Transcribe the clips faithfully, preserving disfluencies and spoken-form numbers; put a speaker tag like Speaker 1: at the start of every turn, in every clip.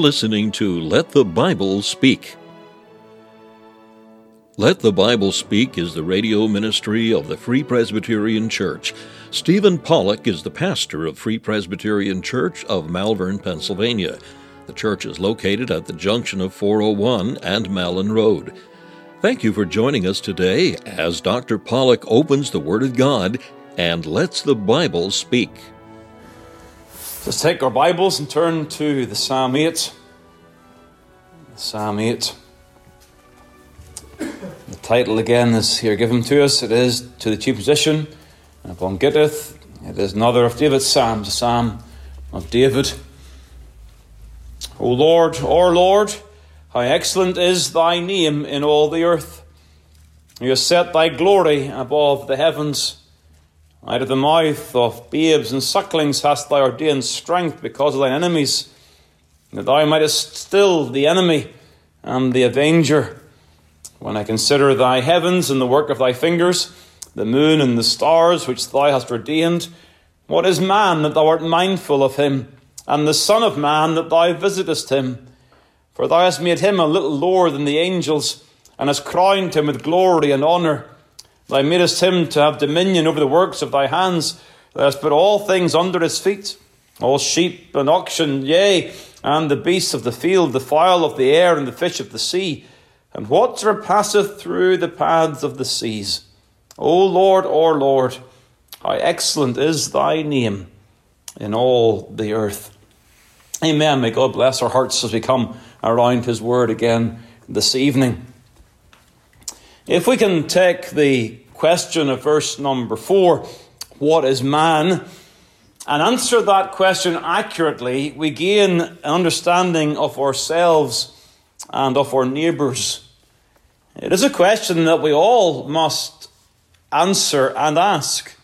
Speaker 1: listening to Let the Bible Speak. Let the Bible Speak is the radio ministry of the Free Presbyterian Church. Stephen Pollock is the pastor of Free Presbyterian Church of Malvern, Pennsylvania. The church is located at the junction of four oh one and Malin Road. Thank you for joining us today as Doctor Pollock opens the Word of God and lets the Bible speak.
Speaker 2: Let's take our Bibles and turn to the Psalm eight. Psalm eight. The title again is here given to us. It is To the Chief Musician, and upon Gittith. It is another of David's Psalms, a Psalm of David. O Lord, our Lord, how excellent is thy name in all the earth. You have set thy glory above the heavens. Out of the mouth of babes and sucklings hast thou ordained strength because of thine enemies, that thou mightest still the enemy and the avenger. When I consider thy heavens and the work of thy fingers, the moon and the stars which thou hast ordained, what is man that thou art mindful of him, and the son of man that thou visitest him? For thou hast made him a little lower than the angels, and hast crowned him with glory and honour. Thou madest him to have dominion over the works of thy hands. Thou hast put all things under his feet, all sheep and oxen, yea, and the beasts of the field, the fowl of the air, and the fish of the sea, and whatsoever passeth through the paths of the seas. O Lord, our Lord, how excellent is thy name in all the earth. Amen. May God bless our hearts as we come around his word again this evening. If we can take the question of verse number four, what is man, and answer that question accurately, we gain an understanding of ourselves and of our neighbours. It is a question that we all must answer and ask.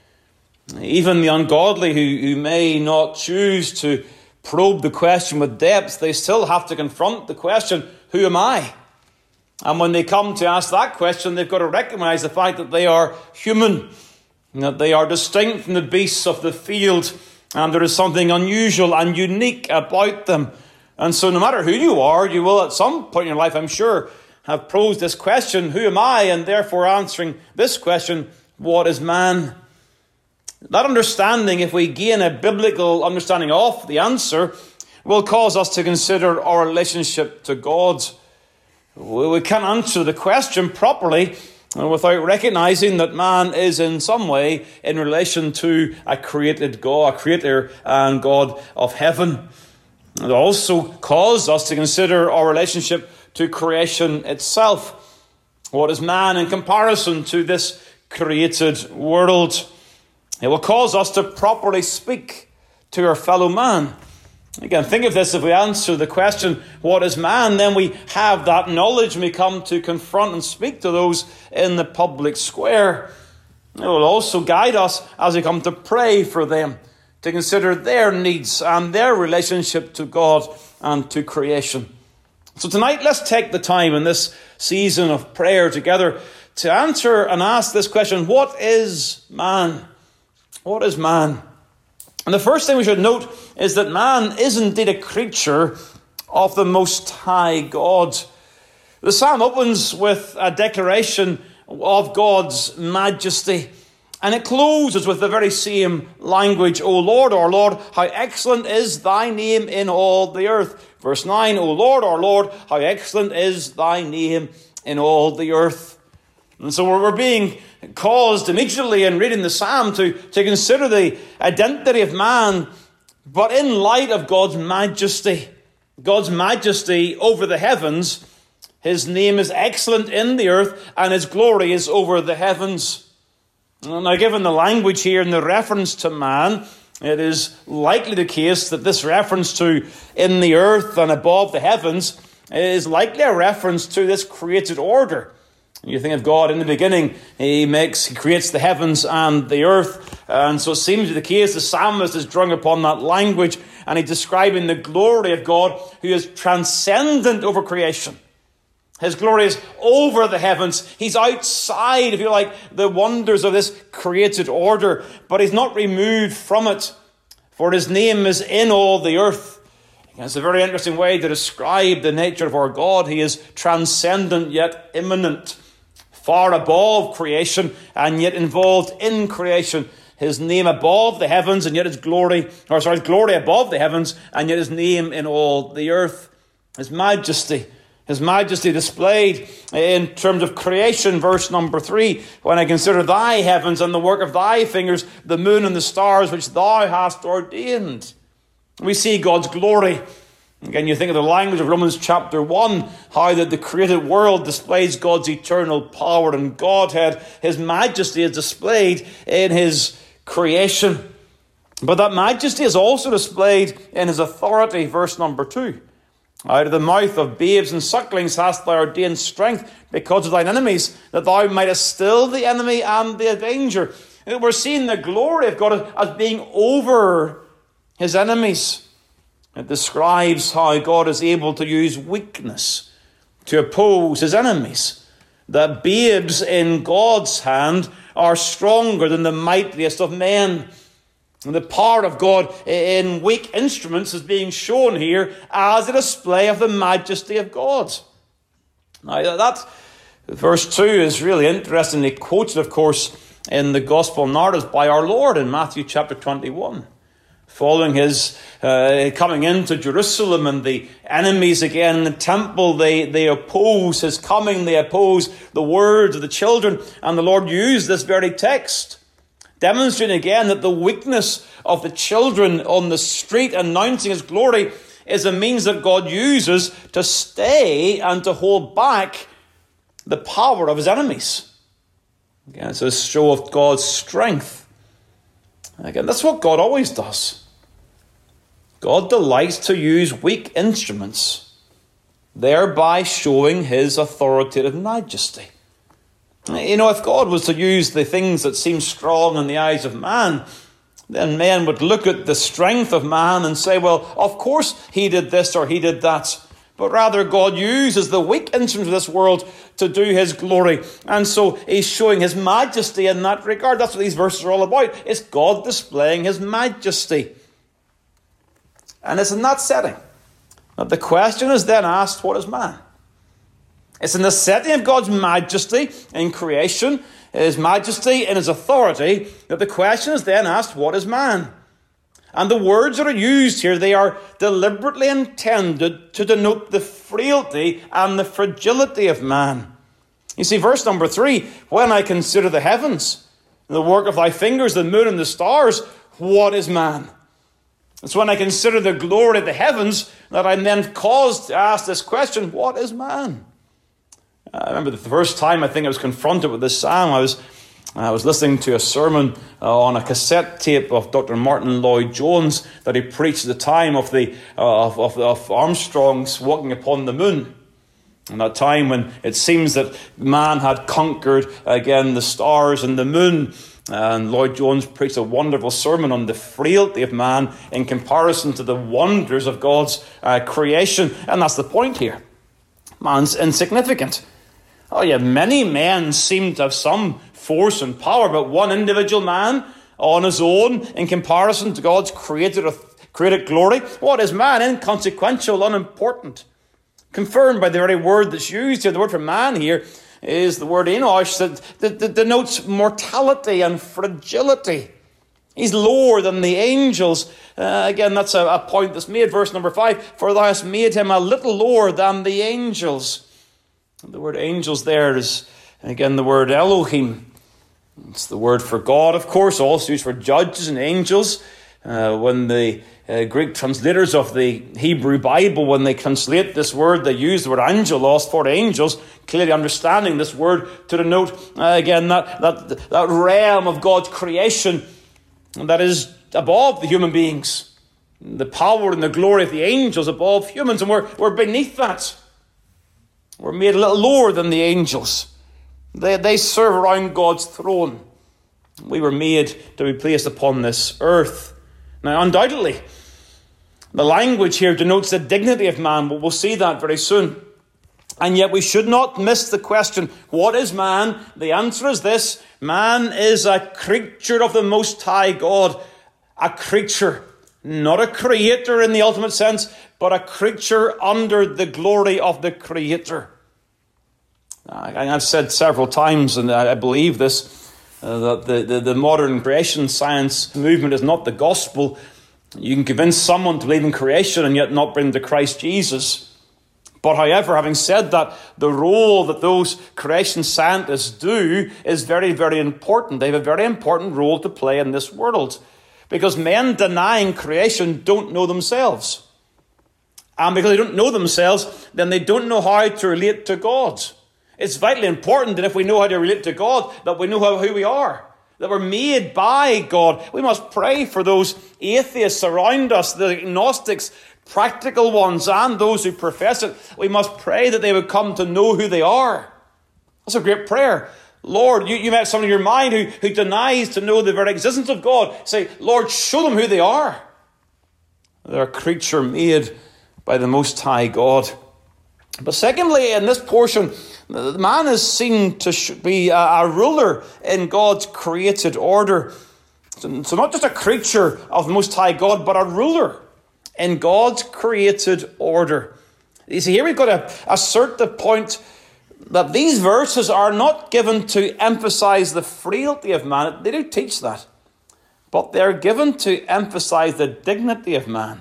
Speaker 2: Even the ungodly who, who may not choose to probe the question with depth, they still have to confront the question, who am I? And when they come to ask that question, they've got to recognize the fact that they are human, and that they are distinct from the beasts of the field, and there is something unusual and unique about them. And so no matter who you are, you will at some point in your life, I'm sure, have posed this question, who am I? And therefore answering this question, what is man? That understanding, if we gain a biblical understanding of the answer, will cause us to consider our relationship to God. We can't answer the question properly without recognizing that man is in some way in relation to a created God, a creator and God of heaven. It also causes us to consider our relationship to creation itself. What is man in comparison to this created world? It will cause us to properly speak to our fellow man. Again, think of this. If we answer the question, what is man? Then we have that knowledge and we come to confront and speak to those in the public square. It will also guide us as we come to pray for them, to consider their needs and their relationship to God and to creation. So tonight, let's take the time in this season of prayer together to answer and ask this question, what is man? What is man? And the first thing we should note is that man is indeed a creature of the Most High God. The psalm opens with a declaration of God's majesty, and it closes with the very same language. O Lord, our Lord, how excellent is thy name in all the earth. Verse nine, O Lord, our Lord, how excellent is thy name in all the earth. And so we're being caused immediately in reading the psalm to, to consider the identity of man, but in light of God's majesty. God's majesty over the heavens. His name is excellent in the earth, and his glory is over the heavens. Now, given the language here and the reference to man, it is likely the case that this reference to in the earth and above the heavens is likely a reference to this created order. You think of God in the beginning, he makes, he creates the heavens and the earth. And so it seems to be the case the psalmist is drawing upon that language, and he's describing the glory of God who is transcendent over creation. His glory is over the heavens. He's outside, if you like, the wonders of this created order, but he's not removed from it, for his name is in all the earth. It's a very interesting way to describe the nature of our God. He is transcendent yet immanent, far above creation and yet involved in creation. His name above the heavens and yet his glory, or sorry, his glory above the heavens and yet his name in all the earth. His majesty, his majesty displayed in terms of creation, verse number three. When I consider thy heavens and the work of thy fingers, the moon and the stars which thou hast ordained. We see God's glory. Again, you think of the language of Romans chapter one, how that the created world displays God's eternal power and Godhead. His majesty is displayed in his creation. But that majesty is also displayed in his authority, verse number two. Out of the mouth of babes and sucklings hast thou ordained strength because of thine enemies, that thou mightest still the enemy and the avenger. We're seeing the glory of God as being over his enemies. It describes how God is able to use weakness to oppose his enemies. That babes in God's hand are stronger than the mightiest of men. And the power of God in weak instruments is being shown here as a display of the majesty of God. Now that verse two is really interestingly quoted, of course, in the Gospel narratives by our Lord in Matthew chapter twenty-one. Following his uh, coming into Jerusalem and the enemies again in the temple, they, they oppose his coming, they oppose the words of the children. And the Lord used this very text, demonstrating again that the weakness of the children on the street announcing his glory is a means that God uses to stay and to hold back the power of his enemies. Again, it's a show of God's strength. Again, that's what God always does. God delights to use weak instruments, thereby showing his authoritative majesty. You know, if God was to use the things that seem strong in the eyes of man, then men would look at the strength of man and say, well, of course he did this or he did that. But rather, God uses the weak instruments of this world to do his glory. And so he's showing his majesty in that regard. That's what these verses are all about. It's God displaying his majesty. And it's in that setting that the question is then asked, what is man? It's in the setting of God's majesty in creation, his majesty in his authority, that the question is then asked, what is man? And the words that are used here, they are deliberately intended to denote the frailty and the fragility of man. You see, verse number three, when I consider the heavens, the work of thy fingers, the moon and the stars, what is man? It's when I consider the glory of the heavens that I'm then caused to ask this question, what is man? I remember the first time I think I was confronted with this psalm, I was I was listening to a sermon uh, on a cassette tape of Doctor Martin Lloyd-Jones that he preached at the time of the uh, of, of, of Armstrong's walking upon the moon. And that time when it seems that man had conquered again the stars and the moon. And Lloyd-Jones preached a wonderful sermon on the frailty of man in comparison to the wonders of God's uh, creation. And that's the point here. Man's insignificant. Oh yeah, many men seem to have some force and power, but one individual man on his own in comparison to God's created, created glory, what is man? Inconsequential, unimportant. Confirmed by the very word that's used here. The word for man here is the word enosh that, that, that denotes mortality and fragility. He's lower than the angels. Uh, again, that's a, a point that's made. Verse number five, for thou hast made him a little lower than the angels. And the word angels there is, again, the word Elohim. It's the word for God, of course, also used for judges and angels. Uh, when the uh, Greek translators of the Hebrew Bible, when they translate this word, they use the word angelos for angels, clearly understanding this word to denote, uh, again, that, that, that realm of God's creation that is above the human beings. The power and the glory of the angels above humans, and we're, we're beneath that. We're made a little lower than the angels. They, they serve around God's throne. We were made to be placed upon this earth. Now, undoubtedly, the language here denotes the dignity of man, but we'll see that very soon. And yet we should not miss the question, what is man? The answer is this: man is a creature of the Most High God. A creature, Not a creator in the ultimate sense, but a creature under the glory of the Creator. I've said several times, and I believe this, uh, that the, the, the modern creation science movement is not the gospel. You can convince someone to believe in creation and yet not bring to Christ Jesus. But however, having said that, the role that those creation scientists do is very, very important. They have a very important role to play in this world. Because men denying creation don't know themselves. And because they don't know themselves, then they don't know how to relate to God. It's vitally important that if we know how to relate to God, that we know how, who we are. That we're made by God. We must pray for those atheists around us, the agnostics, practical ones, and those who profess it. We must pray that they would come to know who they are. That's a great prayer. Lord, you, you met someone in your mind who, who denies to know the very existence of God. Say, Lord, show them who they are. They're a creature made by the Most High God. But secondly, in this portion, the man is seen to be a, a ruler in God's created order. So, so not just a creature of the Most High God, but a ruler in God's created order. You see, here we've got to assert the point that these verses are not given to emphasize the frailty of man. They do teach that. But they're given to emphasize the dignity of man.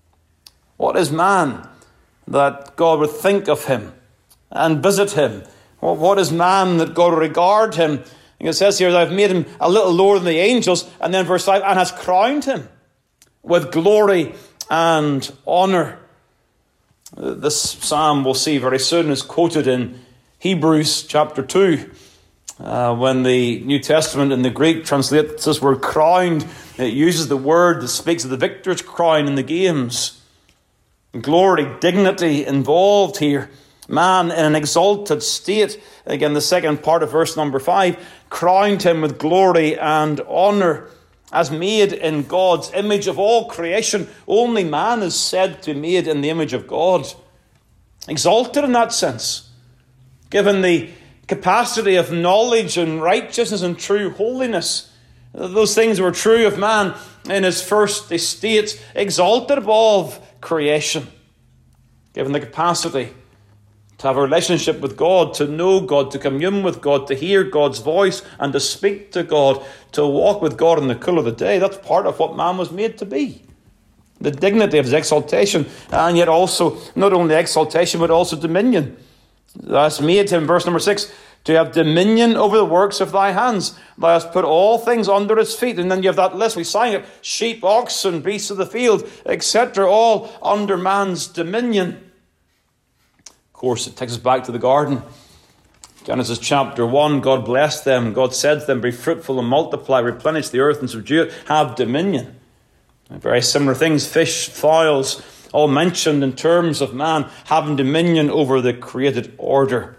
Speaker 2: What is man that God would think of him and visit him? Well, what is man that God would regard him? And it says here that I've made him a little lower than the angels. And then verse five, and has crowned him with glory and honor. This psalm we'll see very soon is quoted in Hebrews chapter two, uh, when the New Testament in the Greek translates this word crowned. It uses the word that speaks of the victor's crown in the games. Glory, dignity involved here. Man in an exalted state. Again, the second part of verse number five, crowned him with glory and honor. As made in God's image of all creation, only man is said to be made in the image of God. Exalted in that sense. Given the capacity of knowledge and righteousness and true holiness. Those things were true of man in his first estate, exalted above creation. Given the capacity to have a relationship with God, to know God, to commune with God, to hear God's voice and to speak to God, to walk with God in the cool of the day. That's part of what man was made to be. The dignity of his exaltation, and yet also not only exaltation but also dominion. That's made him, verse number six, to have dominion over the works of thy hands. Thou hast put all things under his feet. And then you have that list, we sang it, sheep, oxen, beasts of the field, et cetera, all under man's dominion. Of course, it takes us back to the garden. Genesis chapter one, God blessed them. God said to them, be fruitful and multiply, replenish the earth and subdue it, have dominion. Very similar things, fish, fowls, all mentioned in terms of man having dominion over the created order.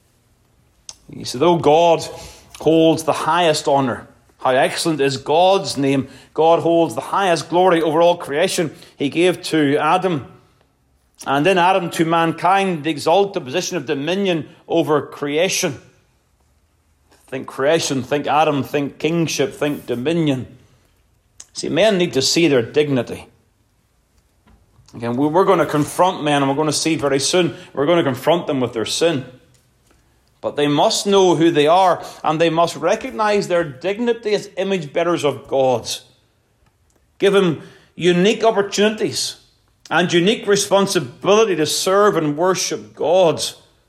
Speaker 2: You see, though God holds the highest honor, how excellent is God's name. God holds the highest glory over all creation. He gave to Adam, and in Adam to mankind, the exalted position of dominion over creation. Think creation, think Adam, think kingship, think dominion. See, men need to see their dignity. Again, we're going to confront men, and we're going to see very soon, we're going to confront them with their sin. But they must know who they are, and they must recognize their dignity as image bearers of God. Give them unique opportunities and unique responsibility to serve and worship God.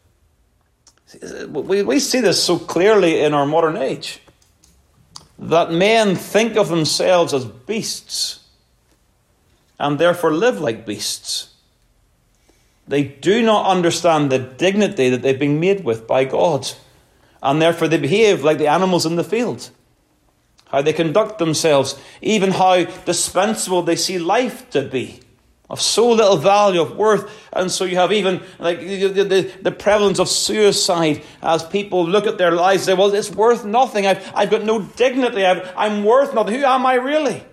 Speaker 2: We, we see this so clearly in our modern age, that men think of themselves as beasts and therefore live like beasts. They do not understand the dignity that they've been made with by God, and therefore they behave like the animals in the field. How they conduct themselves, even how dispensable they see life to be, of so little value, of worth. And so you have even like the, the, the prevalence of suicide as people look at their lives and say, well, it's worth nothing. I've, I've got no dignity. I've, I'm worth nothing. Who am I really?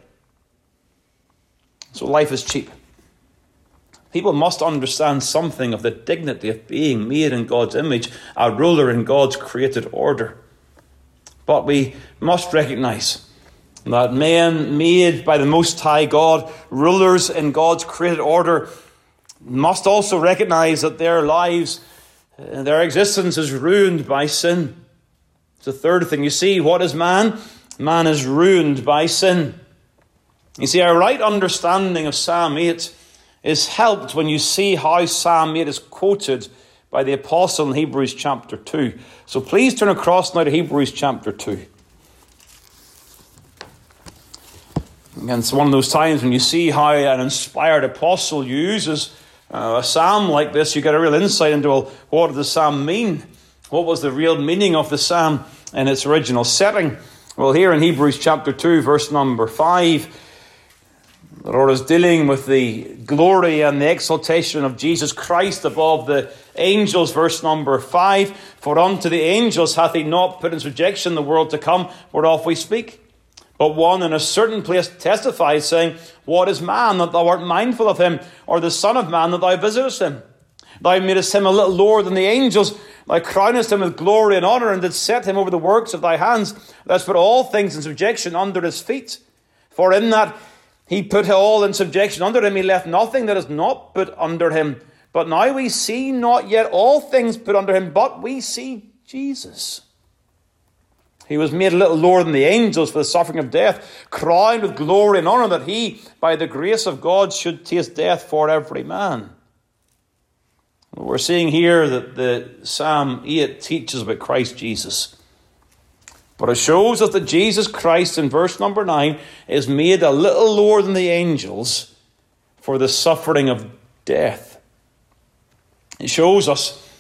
Speaker 2: So life is cheap. People must understand something of the dignity of being made in God's image, a ruler in God's created order. But we must recognize that men made by the Most High God, rulers in God's created order, must also recognize that their lives, their existence is ruined by sin. It's the third thing. You see, what is man? Man is ruined by sin. You see, our right understanding of Psalm eight is helped when you see how Psalm eight is quoted by the apostle in Hebrews chapter two. So please turn across now to Hebrews chapter two. And it's one of those times when you see how an inspired apostle uses uh, a psalm like this, you get a real insight into, well, what did the psalm mean? What was the real meaning of the psalm in its original setting? Well, here in Hebrews chapter two, verse number five, the Lord is dealing with the glory and the exaltation of Jesus Christ above the angels. Verse number five, for unto the angels hath he not put in subjection the world to come, whereof we speak. But one in a certain place testifies, saying, what is man that thou art mindful of him, or the son of man that thou visitest him? Thou madest him a little lower than the angels. Thou crownest him with glory and honour, and didst set him over the works of thy hands. Thou hast put all things in subjection under his feet. For in that he put all in subjection under him, he left nothing that is not put under him. But now we see not yet all things put under him, but we see Jesus. He was made a little lower than the angels for the suffering of death, crowned with glory and honour, that he, by the grace of God, should taste death for every man. We're seeing here that the Psalm eight teaches about Christ Jesus. But it shows us that Jesus Christ, in verse number nine, is made a little lower than the angels for the suffering of death. It shows us,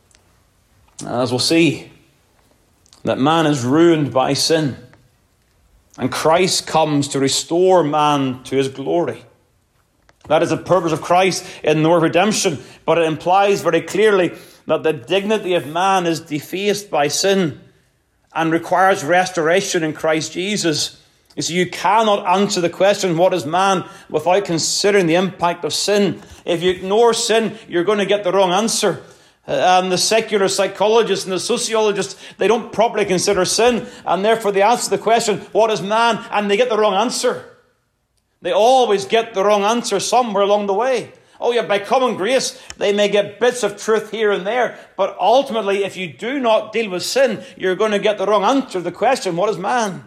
Speaker 2: as we'll see, that man is ruined by sin. And Christ comes to restore man to his glory. That is the purpose of Christ in the work of redemption. But it implies very clearly that the dignity of man is defaced by sin and requires restoration in Christ Jesus. You see, you cannot answer the question, what is man, without considering the impact of sin. If you ignore sin, you're going to get the wrong answer. And the secular psychologists and the sociologists, they don't properly consider sin, and therefore they answer the question, what is man? And they get the wrong answer. They always get the wrong answer somewhere along the way. Oh yeah, by common grace, they may get bits of truth here and there, but ultimately, if you do not deal with sin, you're going to get the wrong answer to the question, what is man?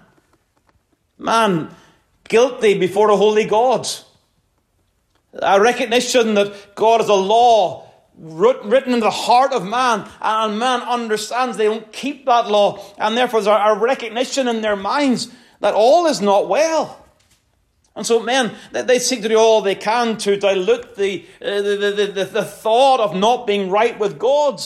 Speaker 2: Man, guilty before a holy God. A recognition that God is a law written in the heart of man, and man understands they don't keep that law, and therefore there's a recognition in their minds that all is not well. And so men, they seek to do all they can to dilute the, uh, the, the, the, the thought of not being right with God.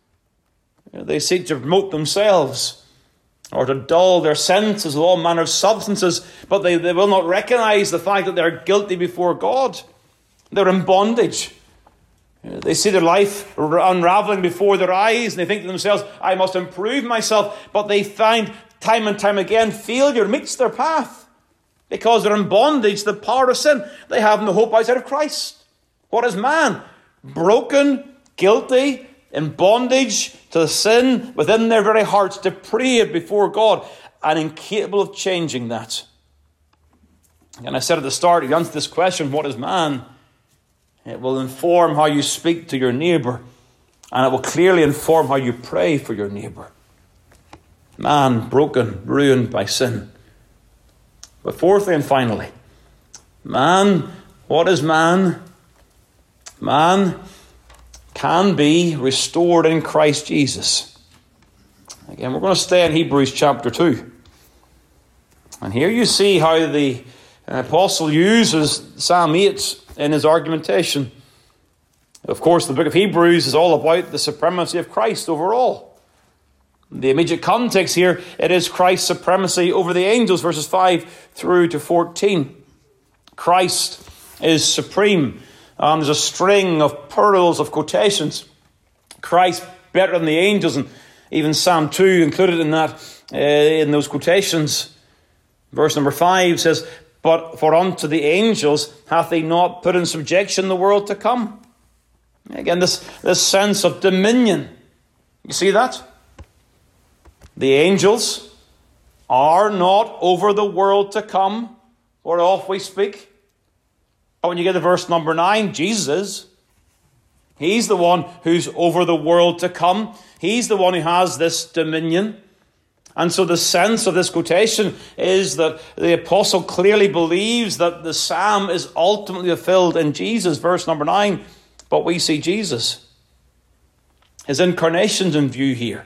Speaker 2: They seek to promote themselves or to dull their senses with all manner of substances, but they, they will not recognize the fact that they're guilty before God. They're in bondage. They see their life unraveling before their eyes, and they think to themselves, I must improve myself. But they find time and time again failure meets their path because they're in bondage to the power of sin. They have no hope outside of Christ. What is man? Broken, guilty, in bondage to sin within their very hearts, depraved before God, and incapable of changing that. And I said at the start, if you answer this question, what is man? It will inform how you speak to your neighbour, and it will clearly inform how you pray for your neighbour. Man, broken, ruined by sin. But fourthly and finally, man, what is man? Man can be restored in Christ Jesus. Again, we're going to stay in Hebrews chapter two. And here you see how the apostle uses Psalm eight in his argumentation. Of course, the book of Hebrews is all about the supremacy of Christ over all. The immediate context here, it is Christ's supremacy over the angels, verses five through to fourteen. Christ is supreme. Um, there's a string of pearls of quotations. Christ better than the angels, and even Psalm two included in that, uh, in those quotations. Verse number five says, but for unto the angels hath he not put in subjection the world to come. Again, this, this sense of dominion. You see that? The angels, are not over the world to come, whereof we speak. But when you get to verse number nine, Jesus is. He's the one who's over the world to come. He's the one who has this dominion. And so the sense of this quotation is that the apostle clearly believes that the psalm is ultimately fulfilled in Jesus, verse number nine. But we see Jesus. His incarnation's in view here.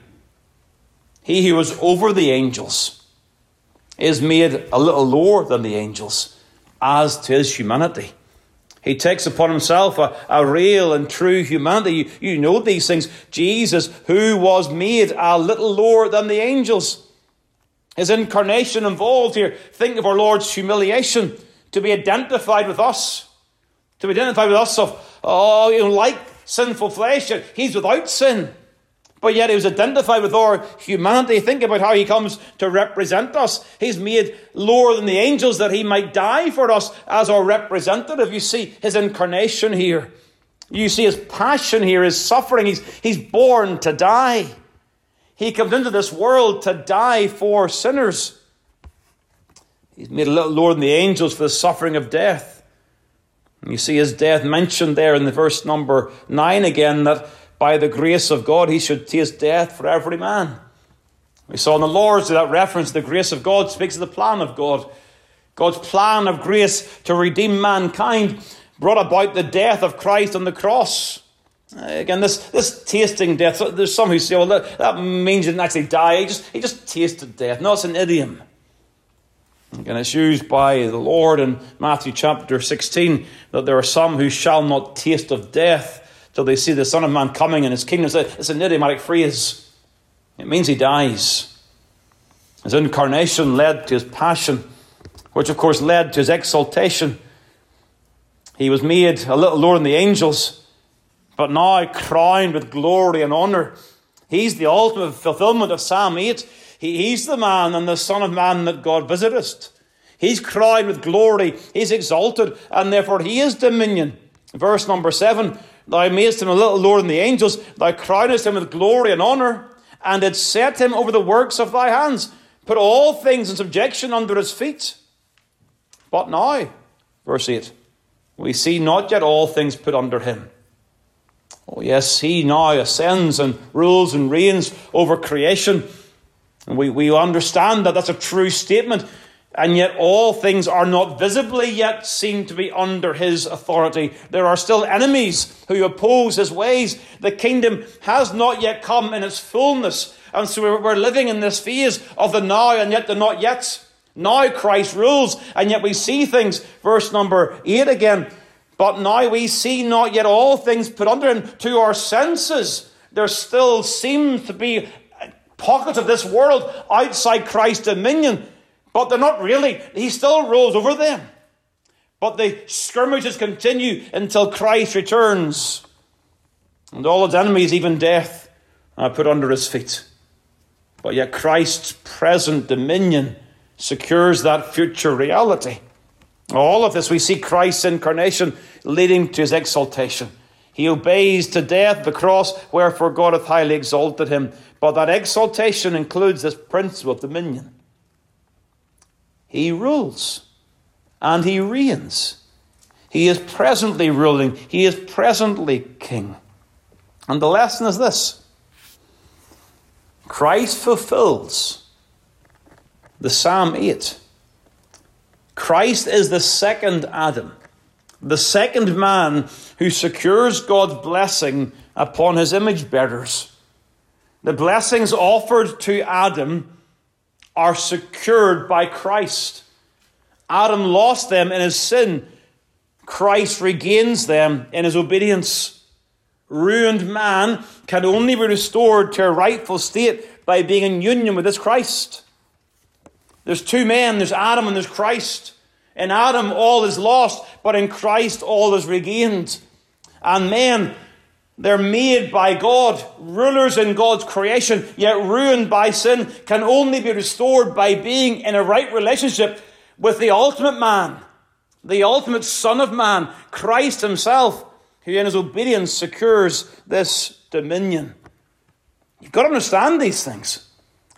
Speaker 2: He who was over the angels is made a little lower than the angels as to his humanity. He takes upon himself a, a real and true humanity. You, you know these things. Jesus, who was made a little lower than the angels. His incarnation involved here. Think of our Lord's humiliation. To be identified with us. To be identified with us of, oh, you know, like sinful flesh. He's without sin. But yet he was identified with our humanity. Think about how he comes to represent us. He's made lower than the angels that he might die for us as our representative. You see his incarnation here. You see his passion here, his suffering. He's, he's born to die. He comes into this world to die for sinners. He's made a little lower than the angels for the suffering of death. And you see his death mentioned there in the verse number nine again, that by the grace of God, he should taste death for every man. We saw in the Lord's that reference, the grace of God speaks of the plan of God. God's plan of grace to redeem mankind brought about the death of Christ on the cross. Again, this, this tasting death, there's some who say, well, that, that means he didn't actually die. He just, he just tasted death. No, it's an idiom. Again, it's used by the Lord in Matthew chapter sixteen, that there are some who shall not taste of death till they see the Son of Man coming in his kingdom. It's an idiomatic phrase. It means he dies. His incarnation led to his passion, which of course led to his exaltation. He was made a little lower than the angels, but now crowned with glory and honor. He's the ultimate fulfillment of Psalm eight. He, he's the man and the Son of Man that God visiteth. He's crowned with glory. He's exalted, and therefore he is dominion. Verse number seven, thou madest him a little lower than the angels. Thou crownest him with glory and honour, and didst set him over the works of thy hands. Put all things in subjection under his feet. But now, verse eight, we see not yet all things put under him. Oh yes, he now ascends and rules and reigns over creation. And we, we understand that that's a true statement. And yet all things are not visibly yet seen to be under his authority. There are still enemies who oppose his ways. The kingdom has not yet come in its fullness. And so we're living in this phase of the now and yet the not yet. Now Christ rules, and yet we see things. Verse number eight again. But now we see not yet all things put under him. To our senses, there still seems to be pockets of this world outside Christ's dominion. But they're not really. He still rules over them. But the skirmishes continue until Christ returns. And all his enemies, even death, are put under his feet. But yet Christ's present dominion secures that future reality. All of this, we see Christ's incarnation leading to his exaltation. He obeys to death, the cross, wherefore God hath highly exalted him. But that exaltation includes this principle of dominion. He rules and he reigns. He is presently ruling. He is presently king. And the lesson is this. Christ fulfills the Psalm eight. Christ is the second Adam, the second man who secures God's blessing upon his image bearers. The blessings offered to Adam are secured by Christ. Adam lost them in his sin. Christ regains them in his obedience. Ruined man can only be restored to a rightful state by being in union with this Christ. There's two men, there's Adam and there's Christ. In Adam all is lost, but in Christ all is regained. And men, they're made by God, rulers in God's creation, yet ruined by sin, can only be restored by being in a right relationship with the ultimate man, the ultimate Son of Man, Christ himself, who in his obedience secures this dominion. You've got to understand these things.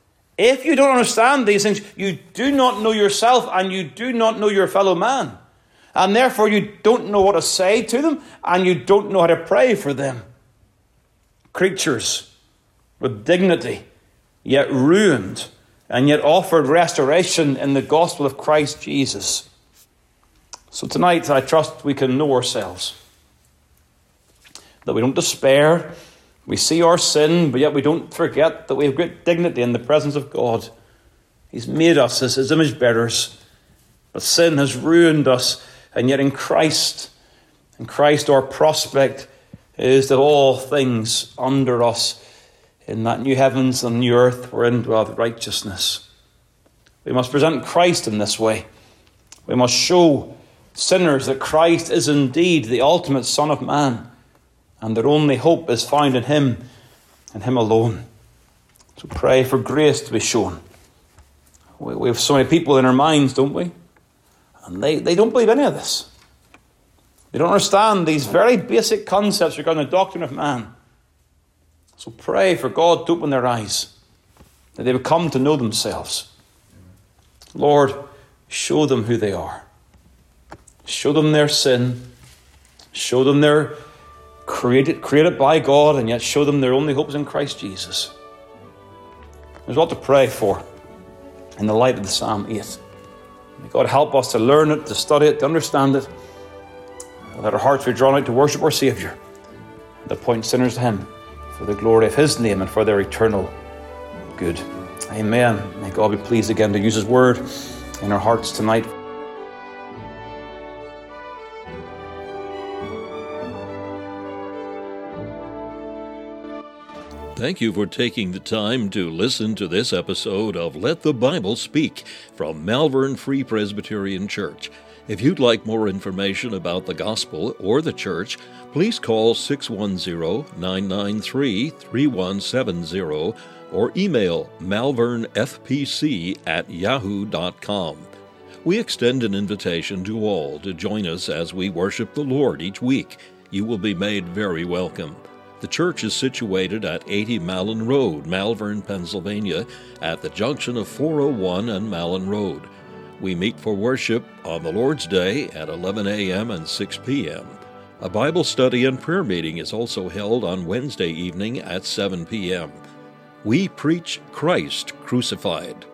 Speaker 2: If you don't understand these things, you do not know yourself and you do not know your fellow man. And therefore you don't know what to say to them and you don't know how to pray for them. Creatures with dignity, yet ruined, and yet offered restoration in the gospel of Christ Jesus. So tonight I trust we can know ourselves. That we don't despair. We see our sin, but yet we don't forget that we have great dignity in the presence of God. He's made us as his image bearers. But sin has ruined us, and yet in Christ, in Christ our prospect is that all things under us in that new heavens and new earth wherein dwelleth righteousness. We must present Christ in this way. We must show sinners that Christ is indeed the ultimate Son of Man, and their only hope is found in him and him alone. So pray for grace to be shown. We, we have so many people in our minds, don't we? And they, they don't believe any of this. They don't understand these very basic concepts regarding the doctrine of man. So pray for God to open their eyes, that they would come to know themselves. Lord, show them who they are. Show them their sin. Show them their created, created by God, and yet show them their only hope is in Christ Jesus. There's a lot to pray for in the light of the Psalm eight. May God help us to learn it, to study it, to understand it. Let our hearts be drawn out to worship our Saviour, and to point sinners to him for the glory of his name and for their eternal good. Amen. May God be pleased again to use his word in our hearts tonight.
Speaker 1: Thank you for taking the time to listen to this episode of Let the Bible Speak from Malvern Free Presbyterian Church. If you'd like more information about the gospel or the church, please call six one zero, nine nine three, three one seven zero or email malvernfpc at yahoo dot com. We extend an invitation to all to join us as we worship the Lord each week. You will be made very welcome. The church is situated at eighty Malin Road, Malvern, Pennsylvania, at the junction of four oh one and Malin Road. We meet for worship on the Lord's Day at eleven a.m. and six p.m. A Bible study and prayer meeting is also held on Wednesday evening at seven p.m. We preach Christ crucified.